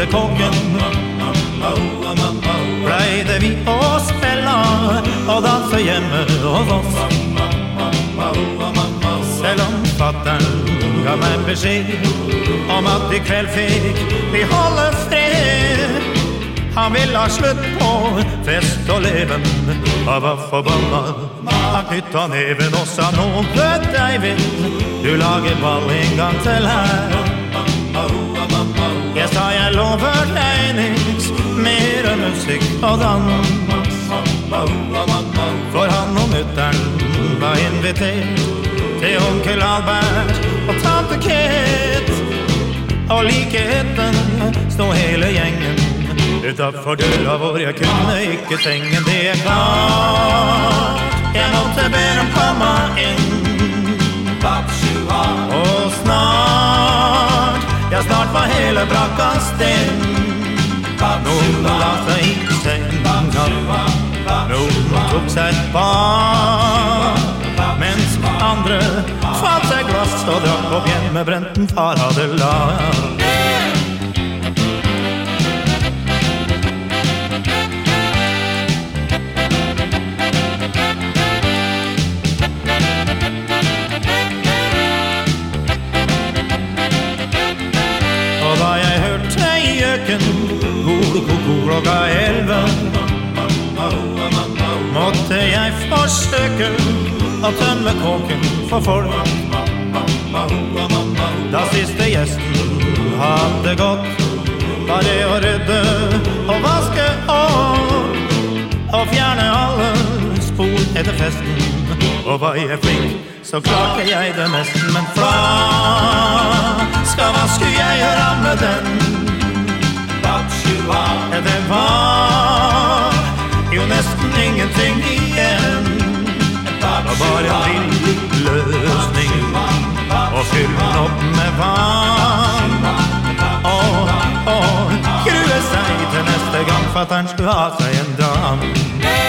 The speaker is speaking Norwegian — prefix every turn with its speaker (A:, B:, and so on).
A: kåken pleide vi å spille og danse hjemme hos oss. Selv om fatteren ga meg beskjed om at I kveld fikk vi holde fred. Han ville ha slutt på fest og leven, og var forbanna. Han knytta neven og sa nå vet jeg vil du lager ball en gang til her. Jeg sa jeg lover deg niks, mer musikk og dans. For han og mutteren var invitert til onkel Albert og tante Kate. Og like etter stod hele gjengen utenfor døra vår, jeg kunne ikke sengen. Det klart, jeg måtte be dem komme inn. Og snart var hele brakka stinn. Noen la seg I senga, noen tok seg et bad, mens andre falt seg glass og drakk opp hjemmebrenten far hadde lag. Klokka 11 måtte jeg forsøke å tømme kåken for folk. Da siste gjesten hadde gått, var det å rydde og vaske og fjerne alle spor etter festen. Og var jeg flink, så klarte jeg det nesten, men hva skulle jeg gjøre med den? Det var jo nesten ingenting igjen. Det var bare en liten løsning å fylle den opp med vann og grue seg til neste gang fatteren skulle ha seg en dam.